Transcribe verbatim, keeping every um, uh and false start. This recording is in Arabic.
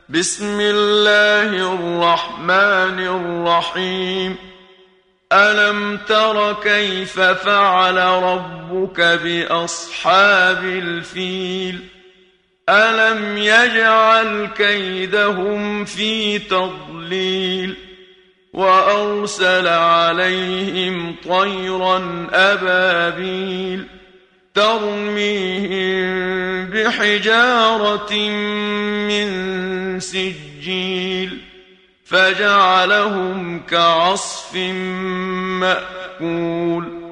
بسم الله الرحمن الرحيم. ألم تر كيف فعل ربك بأصحاب الفيل؟ ألم يجعل كيدهم في تضليل وأرسل عليهم طيرا أبابيل ترميهم بحجارة من سجيل فجعلهم كعصف مأكول.